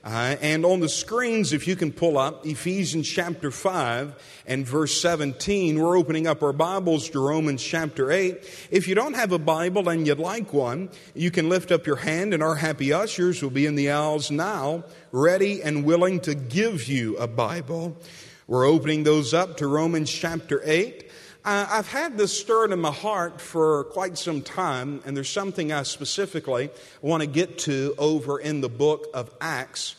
And on the screens, if you can pull up Ephesians chapter 5 and verse 17, we're opening up our Bibles to Romans chapter 8. If you don't have a Bible and you'd like one, you can lift up your hand and our happy ushers will be in the aisles now, ready and willing to give you a Bible. We're opening those up to Romans chapter 8. I've had this stirred in my heart for quite some time, and there's something I specifically want to get to over in the book of Acts.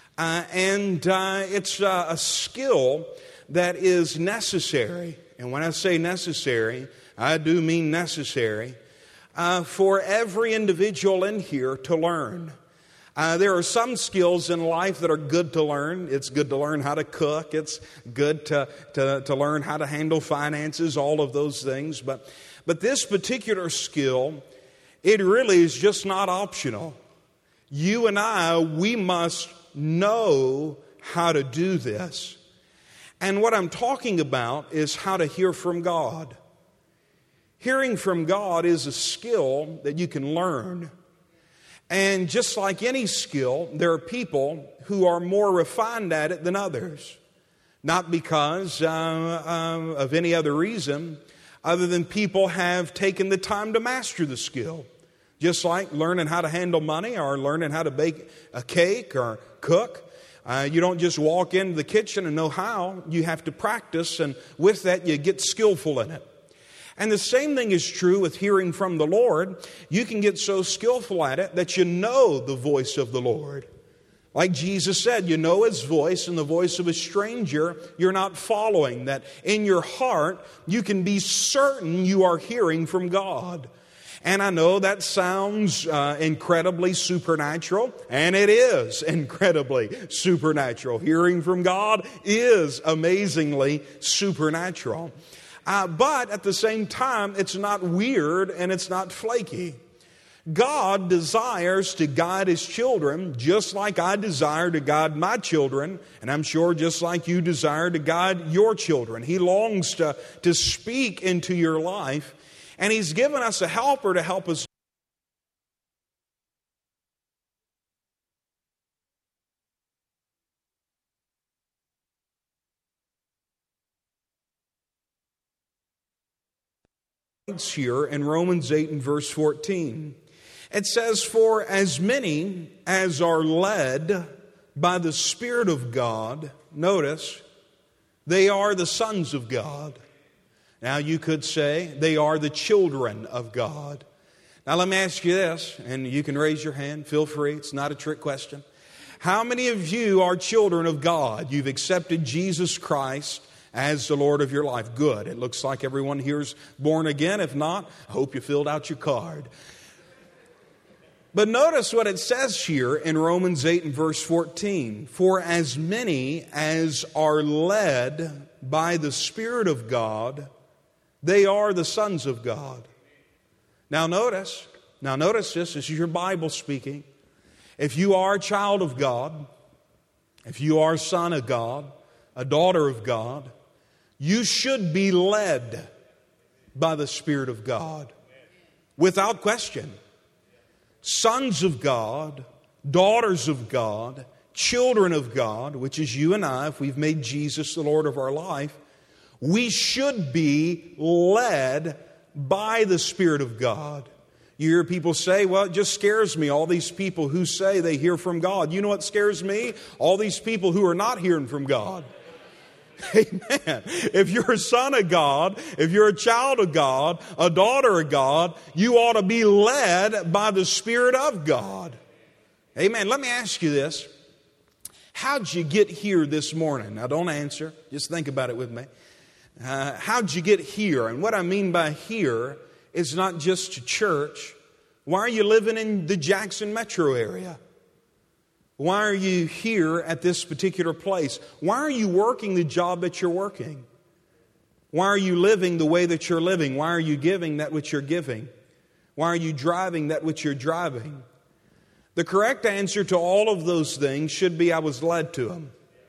It's a skill that is necessary. And when I say necessary, I do mean necessary for every individual in here to learn. There are some skills in life that are good to learn. It's good to learn how to cook. It's good to learn how to handle finances, all of those things. But this particular skill, it really is just not optional. You and I, we must know how to do this. And what I'm talking about is how to hear from God. Hearing from God is a skill that you can learn. And just like any skill, there are people who are more refined at it than others. Not because of any other reason other than people have taken the time to master the skill. Just like learning how to handle money or learning how to bake a cake or cook. You don't just walk into the kitchen and know how. You have to practice, and with that you get skillful in it. And the same thing is true with hearing from the Lord. You can get so skillful at it that you know the voice of the Lord. Like Jesus said, you know His voice, and the voice of a stranger you're not following. That in your heart you can be certain you are hearing from God. And I know that sounds incredibly supernatural, and it is incredibly supernatural. Hearing from God is amazingly supernatural. But at the same time, it's not weird and it's not flaky. God desires to guide His children just like I desire to guide my children, and I'm sure just like you desire to guide your children. He longs to speak into your life, and He's given us a helper to help us. Here in Romans 8 and verse 14. It says, "For as many as are led by the Spirit of God," notice, "they are the sons of God." Now you could say they are the children of God. Now let me ask you this, and you can raise your hand, feel free, it's not a trick question. How many of you are children of God? You've accepted Jesus Christ as the Lord of your life. Good. It looks like everyone here is born again. If not, I hope you filled out your card. But notice what it says here in Romans 8 and verse 14. "For as many as are led by the Spirit of God, they are the sons of God." Now notice this. This is your Bible speaking. If you are a child of God, if you are a son of God, a daughter of God, you should be led by the Spirit of God, without question. Sons of God, daughters of God, children of God, which is you and I, if we've made Jesus the Lord of our life, we should be led by the Spirit of God. You hear people say, well, it just scares me, all these people who say they hear from God. You know what scares me? All these people who are not hearing from God. Amen. If you're a son of God, if you're a child of God, a daughter of God, you ought to be led by the Spirit of God. Amen. Let me ask you this. How'd you get here this morning? Now don't answer. Just think about it with me. How'd you get here? And what I mean by here is not just to church. Why are you living in the Jackson metro area? Why are you here at this particular place? Why are you working the job that you're working? Why are you living the way that you're living? Why are you giving that which you're giving? Why are you driving that which you're driving? The correct answer to all of those things should be, I was led to them.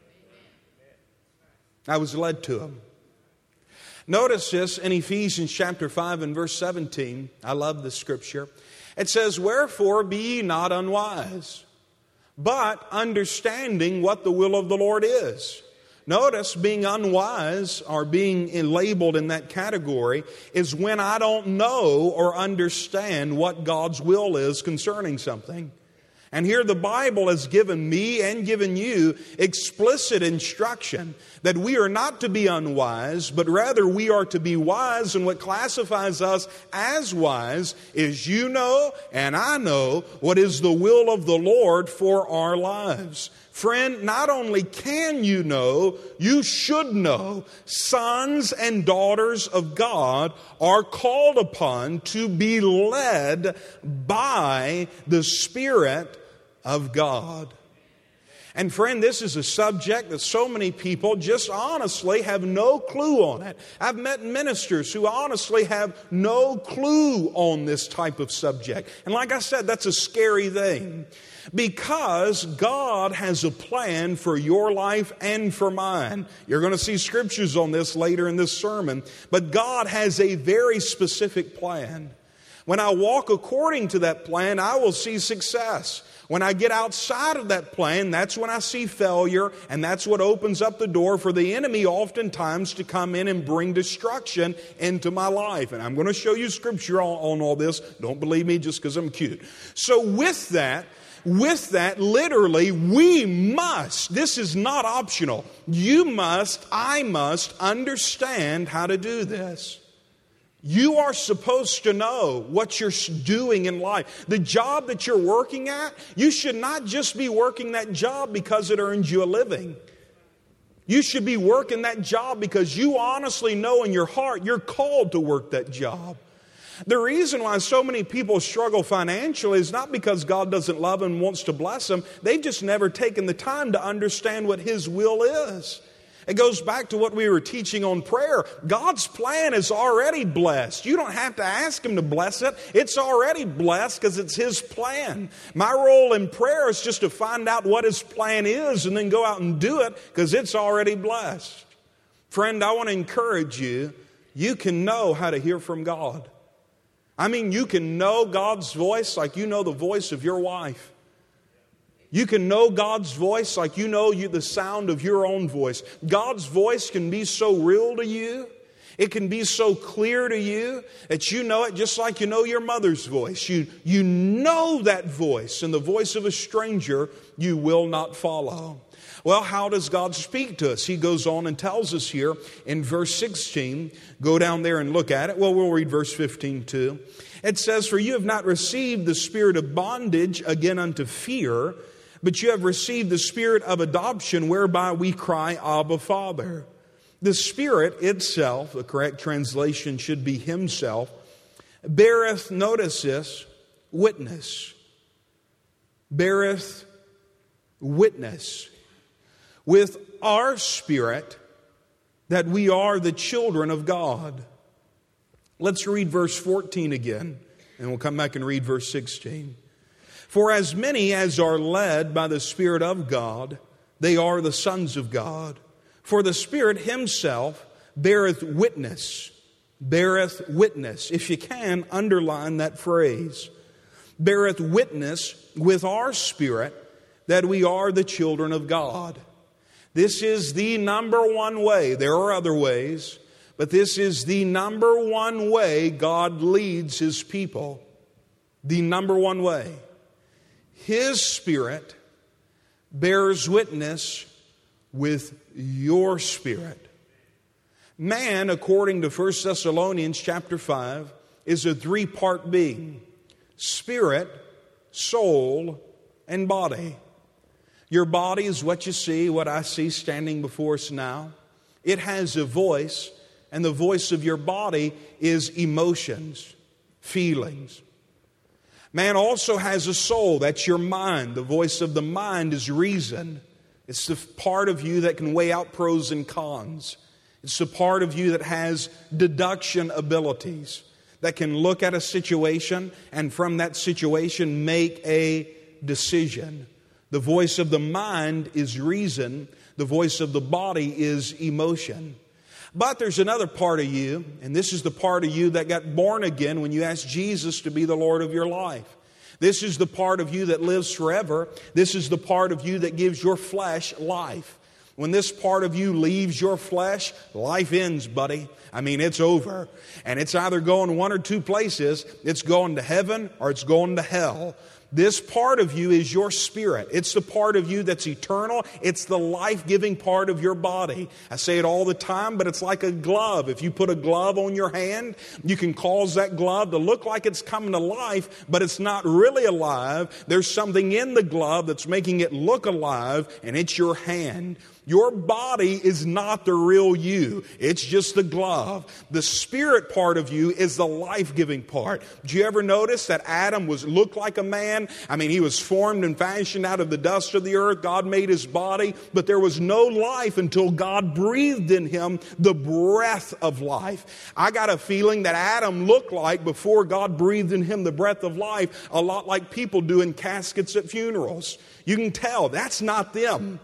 I was led to them. Notice this in Ephesians chapter 5 and verse 17. I love this scripture. It says, "Wherefore be ye not unwise, but understanding what the will of the Lord is. Notice, being unwise or being labeled in that category is when I don't know or understand what God's will is concerning something. And here the Bible has given me and given you explicit instruction that we are not to be unwise, but rather we are to be wise. And what classifies us as wise is you know and I know what is the will of the Lord for our lives. Friend, not only can you know, you should know. Sons and daughters of God are called upon to be led by the Spirit of God. And friend, this is a subject that so many people just honestly have no clue on it. I've met ministers who honestly have no clue on this type of subject. And like I said, that's a scary thing. Because God has a plan for your life and for mine. You're going to see scriptures on this later in this sermon. But God has a very specific plan. When I walk according to that plan, I will see success. When I get outside of that plan, that's when I see failure, and that's what opens up the door for the enemy oftentimes to come in and bring destruction into my life. And I'm going to show you scripture on all this. Don't believe me just because I'm cute. So with that, literally, we must, this is not optional, I must understand how to do this. You are supposed to know what you're doing in life. The job that you're working at, you should not just be working that job because it earns you a living. You should be working that job because you honestly know in your heart you're called to work that job. The reason why so many people struggle financially is not because God doesn't love them and wants to bless them. They've just never taken the time to understand what His will is. It goes back to what we were teaching on prayer. God's plan is already blessed. You don't have to ask Him to bless it. It's already blessed because it's His plan. My role in prayer is just to find out what His plan is and then go out and do it because it's already blessed. Friend, I want to encourage you. You can know how to hear from God. I mean, you can know God's voice like you know the voice of your wife. You can know God's voice like you know the sound of your own voice. God's voice can be so real to you. It can be so clear to you that you know it just like you know your mother's voice. You know that voice, and the voice of a stranger you will not follow. Well, how does God speak to us? He goes on and tells us here in verse 16. Go down there and look at it. Well, we'll read verse 15 too. It says, "For you have not received the spirit of bondage again unto fear, but you have received the spirit of adoption, whereby we cry, Abba, Father." The Spirit itself, the correct translation should be Himself, beareth, notice this, witness. Beareth witness with our spirit that we are the children of God. Let's read verse 14 again, and we'll come back and read verse 16. "For as many as are led by the Spirit of God, they are the sons of God. For the Spirit Himself beareth witness." Beareth witness. If you can, underline that phrase. Beareth witness with our spirit that we are the children of God. This is the number one way. There are other ways, but this is the number one way God leads His people. The number one way. His Spirit bears witness with your spirit. Man, according to 1 Thessalonians chapter 5, is a three-part being: spirit, soul, and body. Your body is what you see, what I see standing before us now. It has a voice, and the voice of your body is emotions, feelings. Man also has a soul. That's your mind. The voice of the mind is reason. It's the part of you that can weigh out pros and cons. It's the part of you that has deduction abilities, that can look at a situation and from that situation make a decision. The voice of the mind is reason. The voice of the body is emotion. But there's another part of you, and this is the part of you that got born again when you asked Jesus to be the Lord of your life. This is the part of you that lives forever. This is the part of you that gives your flesh life. When this part of you leaves your flesh, life ends, buddy. I mean, it's over. And it's either going one or two places. It's going to heaven or it's going to hell. This part of you is your spirit. It's the part of you that's eternal. It's the life-giving part of your body. I say it all the time, but it's like a glove. If you put a glove on your hand, you can cause that glove to look like it's coming to life, but it's not really alive. There's something in the glove that's making it look alive, and it's your hand. Your body is not the real you. It's just the glove. The spirit part of you is the life-giving part. Did you ever notice that Adam looked like a man? I mean, he was formed and fashioned out of the dust of the earth. God made his body, but there was no life until God breathed in him the breath of life. I got a feeling that Adam looked like, before God breathed in him the breath of life, a lot like people do in caskets at funerals. You can tell that's not them.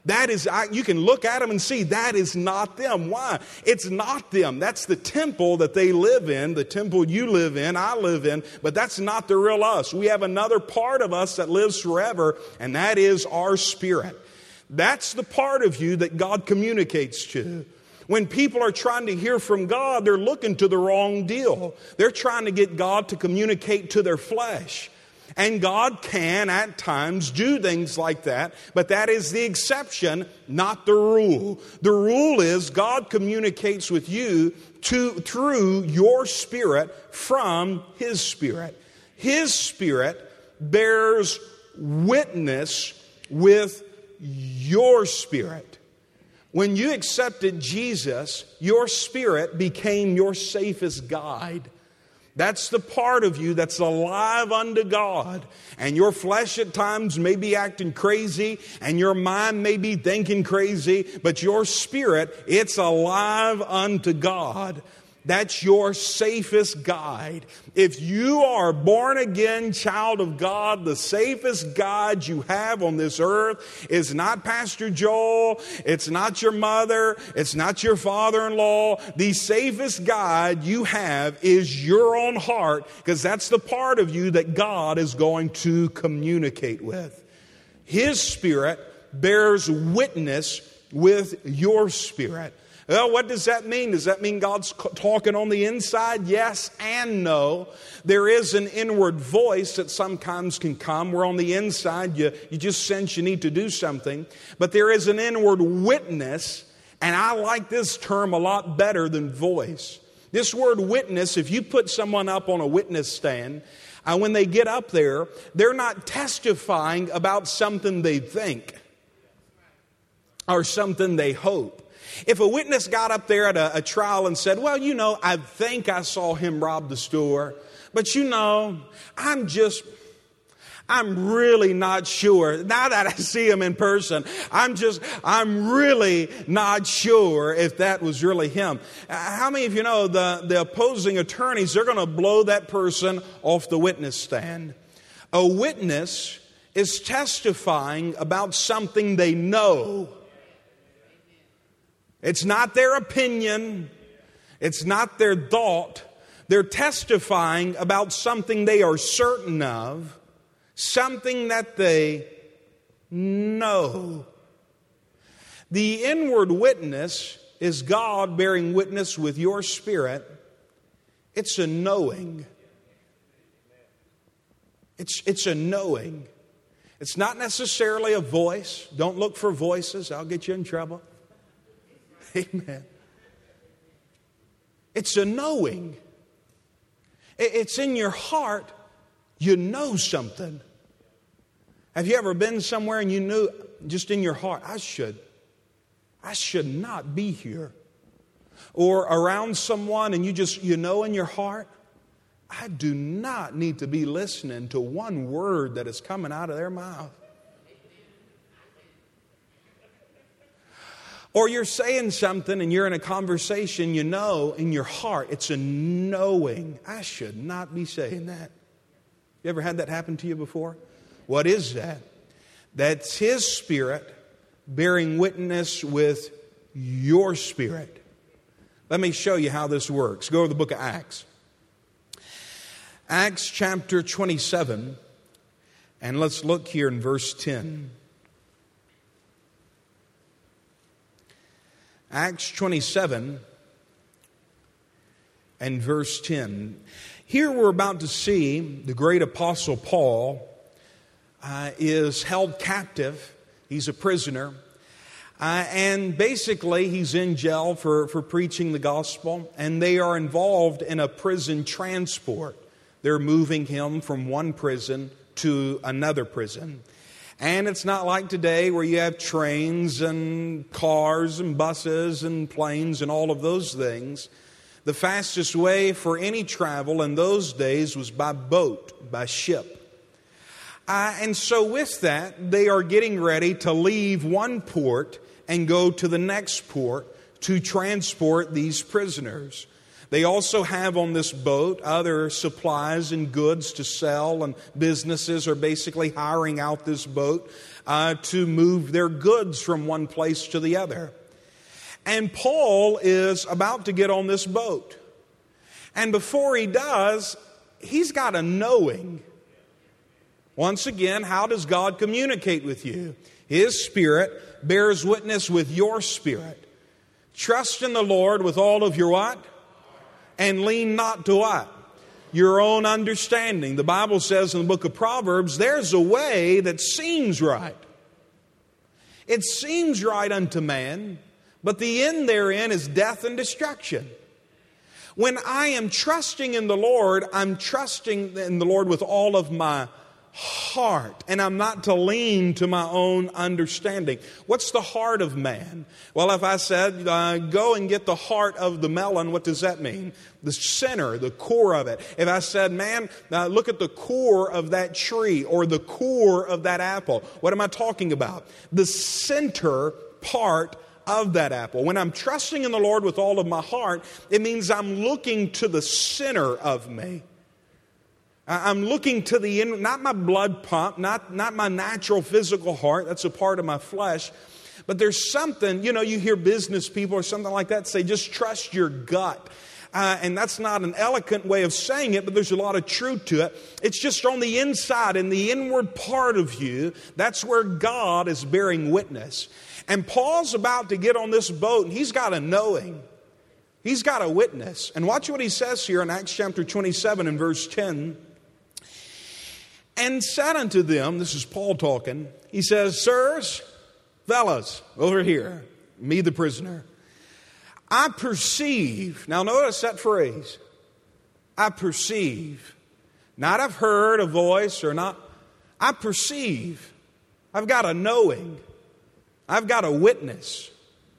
You can look at them and see that is not them. Why? It's not them. That's the temple that they live in, the temple you live in, I live in, but that's not the real us. We have another part of us that lives forever, and that is our spirit. That's the part of you that God communicates to. When people are trying to hear from God, they're looking to the wrong deal. They're trying to get God to communicate to their flesh. And God can at times do things like that, but that is the exception, not the rule. The rule is God communicates with you through your spirit from His Spirit. His Spirit bears witness with your spirit. When you accepted Jesus, your spirit became your safest guide. That's the part of you that's alive unto God. And your flesh at times may be acting crazy, and your mind may be thinking crazy, but your spirit, it's alive unto God. That's your safest guide. If you are a born again child of God, the safest guide you have on this earth is not Pastor Joel, it's not your mother, it's not your father-in-law. The safest guide you have is your own heart, because that's the part of you that God is going to communicate with. His Spirit bears witness with your spirit. Well, what does that mean? Does that mean God's talking on the inside? Yes and no. There is an inward voice that sometimes can come where on the inside you just sense you need to do something. But there is an inward witness, and I like this term a lot better than voice. This word witness, if you put someone up on a witness stand, when they get up there, they're not testifying about something they think or something they hope. If a witness got up there at a trial and said, well, I think I saw him rob the store, but I'm really not sure. Now that I see him in person, I'm really not sure if that was really him. How many of you know the opposing attorneys, they're going to blow that person off the witness stand? A witness is testifying about something they know. It's not their opinion. It's not their thought. They're testifying about something they are certain of, something that they know. The inward witness is God bearing witness with your spirit. It's a knowing. It's a knowing. It's not necessarily a voice. Don't look for voices. I'll get you in trouble. Amen. It's a knowing. It's in your heart. You know something. Have you ever been somewhere and you knew just in your heart, I should not be here? Or around someone and you know in your heart, I do not need to be listening to one word that is coming out of their mouth. Or you're saying something and you're in a conversation, you know in your heart, it's a knowing. I should not be saying that. You ever had that happen to you before? What is that? That's His Spirit bearing witness with your spirit. Let me show you how this works. Go to the book of Acts. Acts chapter 27. And let's look here in verse 10. Acts 27 and verse 10. Here we're about to see the great apostle Paul is held captive. He's a prisoner. And basically he's in jail for preaching the gospel. And they are involved in a prison transport. They're moving him from one prison to another prison. And it's not like today where you have trains and cars and buses and planes and all of those things. The fastest way for any travel in those days was by boat, by ship. And so with that, they are getting ready to leave one port and go to the next port to transport these prisoners. They also have on this boat other supplies and goods to sell, and businesses are basically hiring out this boat to move their goods from one place to the other. And Paul is about to get on this boat. And before he does, he's got a knowing. Once again, how does God communicate with you? His Spirit bears witness with your spirit. Trust in the Lord with all of your what? And lean not to what? Your own understanding. The Bible says in the book of Proverbs, there's a way that seems right. It seems right unto man, but the end therein is death and destruction. When I am trusting in the Lord, I'm trusting in the Lord with all of my heart, and I'm not to lean to my own understanding. What's the heart of man? Well, if I said, go and get the heart of the melon, what does that mean? The center, the core of it. If I said, man, look at the core of that tree or the core of that apple, what am I talking about? The center part of that apple. When I'm trusting in the Lord with all of my heart, it means I'm looking to the center of me. I'm looking to the end, not my blood pump, not my natural physical heart. That's a part of my flesh. But there's something, you hear business people or something like that say, just trust your gut. And that's not an eloquent way of saying it, but there's a lot of truth to it. It's just on the inside, in the inward part of you, that's where God is bearing witness. And Paul's about to get on this boat, and he's got a knowing. He's got a witness. And watch what he says here in Acts chapter 27 and verse 10. And said unto them, this is Paul talking, he says, sirs, fellas, over here, me the prisoner, I perceive, now notice that phrase, I perceive, not I've heard a voice or not, I perceive, I've got a knowing, I've got a witness,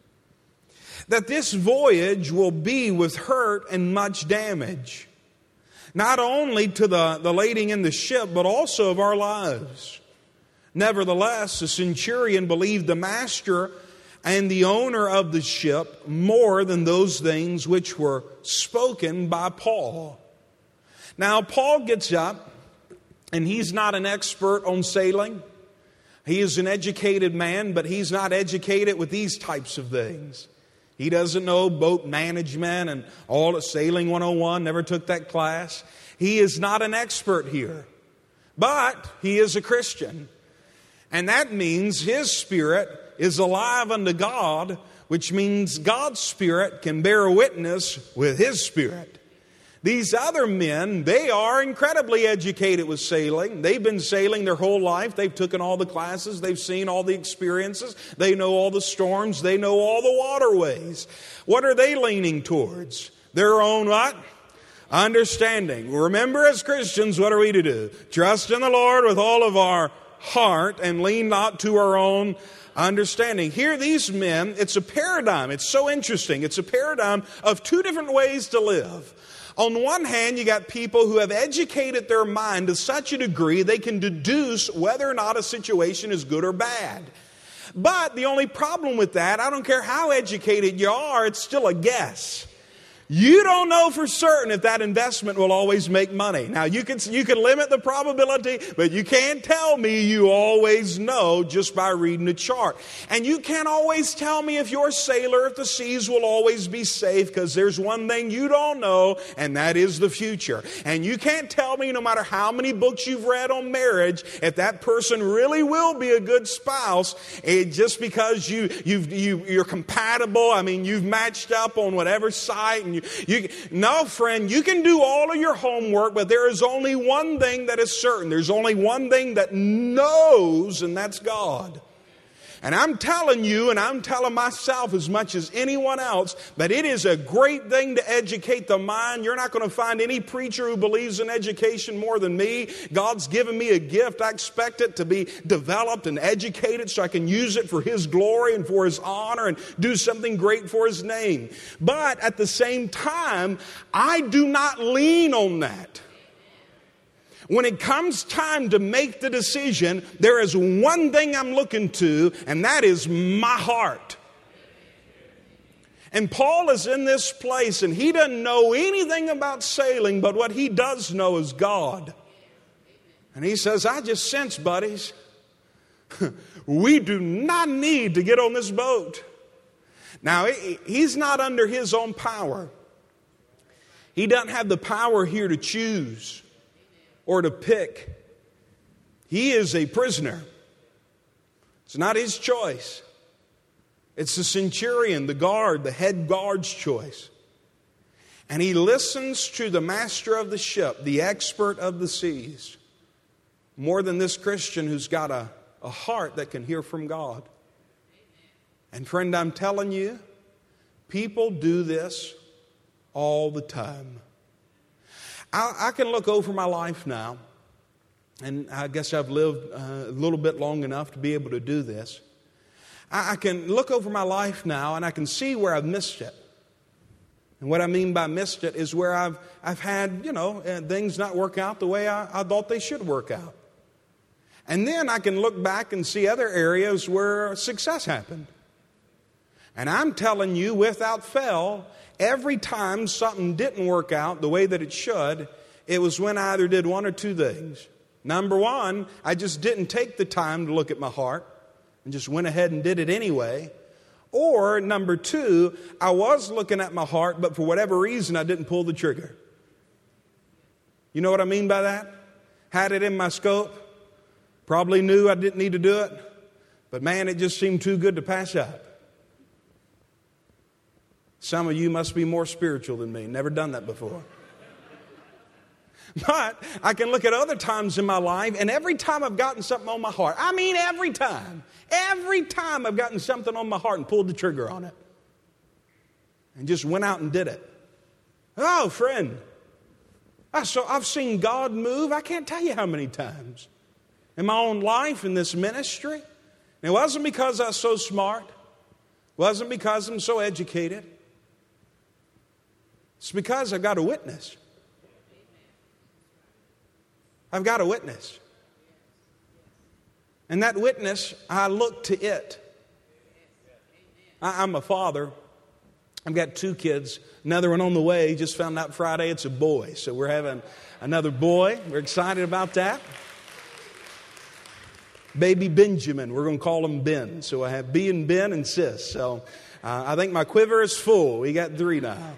that this voyage will be with hurt and much damage. Not only to the lading in the ship, but also of our lives. Nevertheless, the centurion believed the master and the owner of the ship more than those things which were spoken by Paul. Now, Paul gets up, and he's not an expert on sailing. He is an educated man, but he's not educated with these types of things. He doesn't know boat management and all the Sailing 101, never took that class. He is not an expert here, but he is a Christian. And that means his spirit is alive unto God, which means God's Spirit can bear witness with his spirit. These other men, they are incredibly educated with sailing. They've been sailing their whole life. They've taken all the classes. They've seen all the experiences. They know all the storms. They know all the waterways. What are they leaning towards? Their own what? Understanding. Remember, as Christians, what are we to do? Trust in the Lord with all of our heart and lean not to our own understanding. Here, these men, it's a paradigm. It's so interesting. It's a paradigm of two different ways to live. On one hand, you got people who have educated their mind to such a degree they can deduce whether or not a situation is good or bad. But the only problem with that, I don't care how educated you are, it's still a guess. You don't know for certain if that investment will always make money. Now, you can limit the probability, but you can't tell me you always know just by reading the chart. And you can't always tell me if you're a sailor, if the seas will always be safe, because there's one thing you don't know, and that is the future. And you can't tell me, no matter how many books you've read on marriage, if that person really will be a good spouse, just because you're compatible. I mean, you've matched up on whatever site, and no, friend, you can do all of your homework, but there is only one thing that is certain. There's only one thing that knows, and that's God. And I'm telling you, and I'm telling myself as much as anyone else, that it is a great thing to educate the mind. You're not going to find any preacher who believes in education more than me. God's given me a gift. I expect it to be developed and educated so I can use it for His glory and for His honor and do something great for His name. But at the same time, I do not lean on that. When it comes time to make the decision, there is one thing I'm looking to, and that is my heart. And Paul is in this place, and he doesn't know anything about sailing, but what he does know is God. And he says, I just sense, buddies, we do not need to get on this boat. Now, he's not under his own power. He doesn't have the power here to choose or to pick. He is a prisoner. It's not his choice. It's the centurion, the guard, the head guard's choice. And he listens to the master of the ship, the expert of the seas, more than this Christian who's got a heart that can hear from God. And friend, I'm telling you, people do this all the time. I can look over my life now, and I guess I've lived a little bit long enough to be able to do this. I can look over my life now, and I can see where I've missed it. And what I mean by missed it is where I've had, things not work out the way I thought they should work out. And then I can look back and see other areas where success happened. And I'm telling you, without fail, every time something didn't work out the way that it should, it was when I either did one or two things. Number one, I just didn't take the time to look at my heart and just went ahead and did it anyway. Or number two, I was looking at my heart, but for whatever reason, I didn't pull the trigger. You know what I mean by that? Had it in my scope, probably knew I didn't need to do it, but man, it just seemed too good to pass up. Some of you must be more spiritual than me. Never done that before. But I can look at other times in my life, and every time I've gotten something on my heart, I mean every time I've gotten something on my heart and pulled the trigger on it and just went out and did it. Oh, friend, I've seen God move. I can't tell you how many times in my own life in this ministry. And it wasn't because I was so smart. It wasn't because I'm so educated. It's because I've got a witness. I've got a witness. And that witness, I look to it. I'm a father. I've got 2 kids. Another one on the way. Just found out Friday it's a boy. So we're having another boy. We're excited about that. Baby Benjamin. We're going to call him Ben. So I have B and Ben and Sis. So I think my quiver is full. We got 3 now.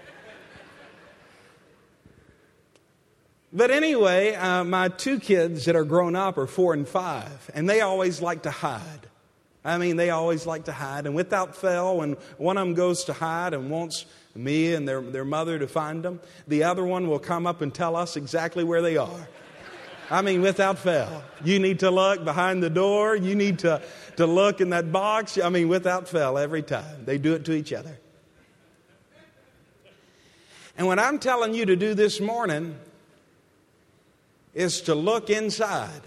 But anyway, my 2 kids that are grown up are 4 and 5, and they always like to hide. I mean, they always like to hide, and without fail, when one of them goes to hide and wants me and their mother to find them, the other one will come up and tell us exactly where they are. I mean, without fail. You need to look behind the door. You need to look in that box. I mean, without fail, every time. They do it to each other. And what I'm telling you to do this morning is to look inside.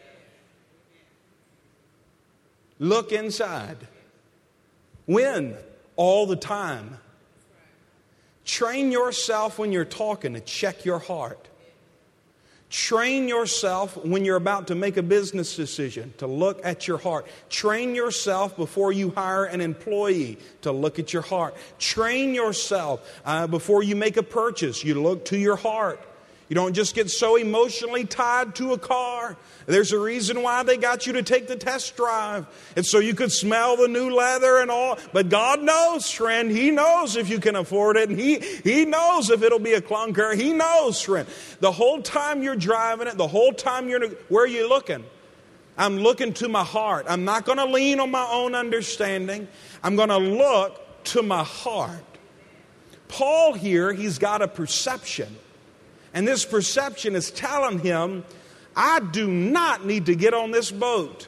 Look inside. When? All the time. Train yourself when you're talking to check your heart. Train yourself when you're about to make a business decision to look at your heart. Train yourself before you hire an employee to look at your heart. Train yourself before you make a purchase. You look to your heart. You don't just get so emotionally tied to a car. There's a reason why they got you to take the test drive. It's so you could smell the new leather and all. But God knows, friend. He knows if you can afford it. And He knows if it'll be a clunker. He knows, friend. The whole time you're driving it, the whole time where are you looking? I'm looking to my heart. I'm not going to lean on my own understanding. I'm going to look to my heart. Paul here, he's got a perception. And this perception is telling him, I do not need to get on this boat.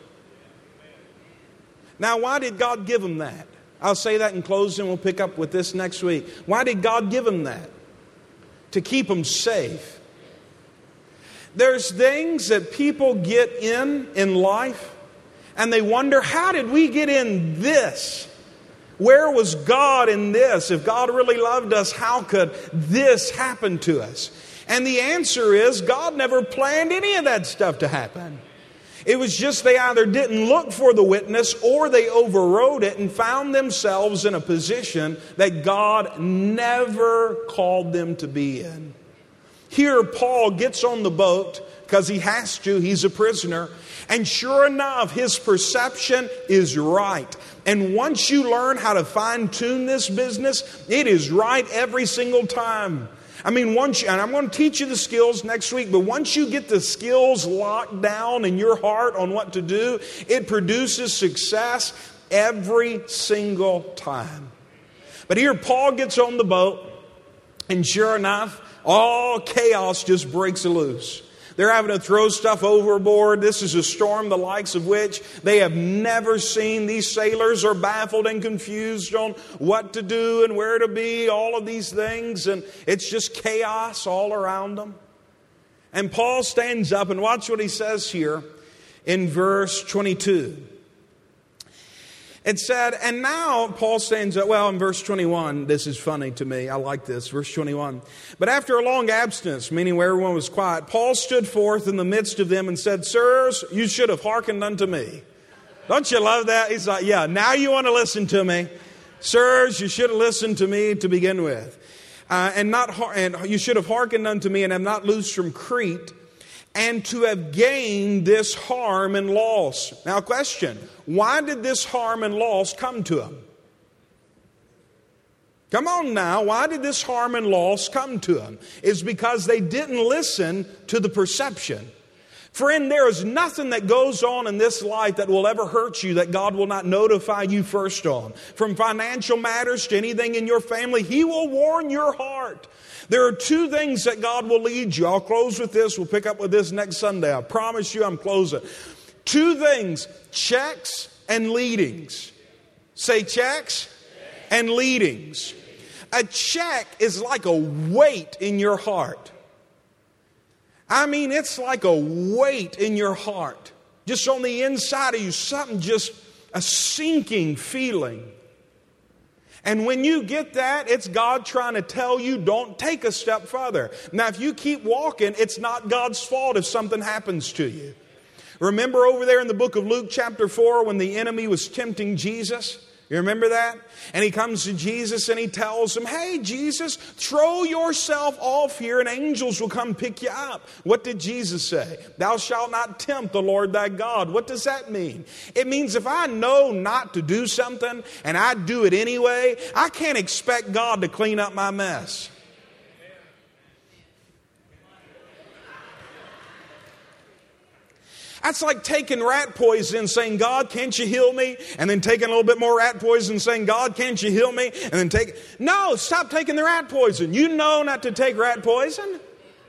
Now, why did God give him that? I'll say that in closing. We'll pick up with this next week. Why did God give him that? To keep him safe. There's things that people get in life, and they wonder, how did we get in this? Where was God in this? If God really loved us, how could this happen to us? And the answer is, God never planned any of that stuff to happen. It was just they either didn't look for the witness or they overrode it and found themselves in a position that God never called them to be in. Here, Paul gets on the boat because he has to. He's a prisoner. And sure enough, his perception is right. And once you learn how to fine-tune this business, it is right every single time. I mean, and I'm going to teach you the skills next week, but once you get the skills locked down in your heart on what to do, it produces success every single time. But here Paul gets on the boat, and sure enough, all chaos just breaks loose. They're having to throw stuff overboard. This is a storm the likes of which they have never seen. These sailors are baffled and confused on what to do and where to be, all of these things. And it's just chaos all around them. And Paul stands up, and watch what he says here in verse 22. It said, and now Paul stands up. Well, in verse 21, this is funny to me. I like this. Verse 21. But after a long abstinence, meaning where everyone was quiet, Paul stood forth in the midst of them and said, sirs, you should have hearkened unto me. Don't you love that? He's like, yeah, now you want to listen to me. Sirs, you should have listened to me to begin with. And you should have hearkened unto me and have not loosed from Crete, and to have gained this harm and loss. Now, question, why did this harm and loss come to him? Come on now, why did this harm and loss come to him? It's because they didn't listen to the perception. Friend, there is nothing that goes on in this life that will ever hurt you that God will not notify you first on. From financial matters to anything in your family, He will warn your heart. There are two things that God will lead you. I'll close with this. We'll pick up with this next Sunday. I promise you I'm closing. Two things, checks and leadings. Say checks and leadings. A check is like a weight in your heart. I mean, it's like a weight in your heart. Just on the inside of you, something just a sinking feeling. And when you get that, it's God trying to tell you, don't take a step further. Now, if you keep walking, it's not God's fault if something happens to you. Remember over there in the book of Luke chapter 4 when the enemy was tempting Jesus? You remember that? And he comes to Jesus and he tells him, hey, Jesus, throw yourself off here and angels will come pick you up. What did Jesus say? Thou shalt not tempt the Lord thy God. What does that mean? It means if I know not to do something and I do it anyway, I can't expect God to clean up my mess. That's like taking rat poison and saying, God, can't you heal me? And then taking a little bit more rat poison and saying, God, can't you heal me? And then no, stop taking the rat poison. You know not to take rat poison.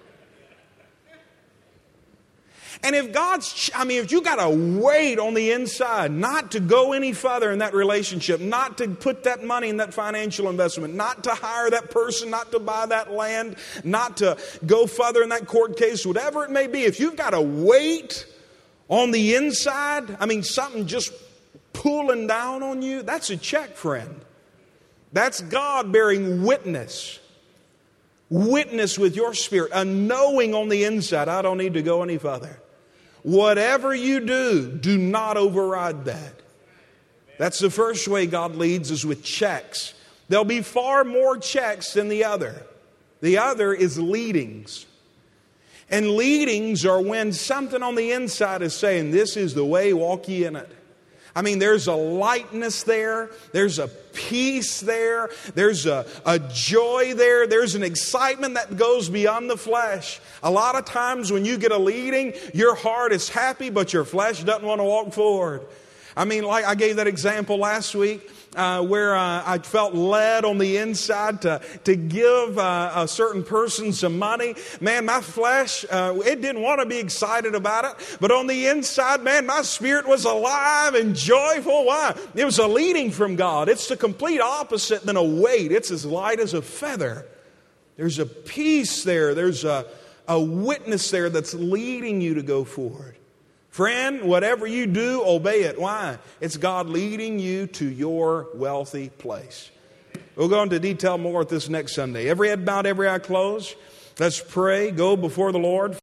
And if you got a weight on the inside not to go any further in that relationship, not to put that money in that financial investment, not to hire that person, not to buy that land, not to go further in that court case, whatever it may be, if you've got a weight on the inside, something just pulling down on you, that's a check, friend. That's God bearing witness witness with your spirit, a knowing on the inside. I don't need to go any further. Whatever you do, do not override that. That's the first way God leads, is with checks. There'll be far more checks than the other. The other is leadings. And leadings are when something on the inside is saying, this is the way, walk ye in it. I mean, there's a lightness there. There's a peace there. There's a joy there. There's an excitement that goes beyond the flesh. A lot of times when you get a leading, your heart is happy, but your flesh doesn't want to walk forward. I mean, like I gave that example last week where I felt led on the inside to give a certain person some money. Man, my flesh, it didn't want to be excited about it. But on the inside, man, my spirit was alive and joyful. Why? It was a leading from God. It's the complete opposite than a weight. It's as light as a feather. There's a peace there. There's a witness there that's leading you to go forward. Friend, whatever you do, obey it. Why? It's God leading you to your wealthy place. We'll go into detail more at this next Sunday. Every head bowed, every eye closed. Let's pray. Go before the Lord.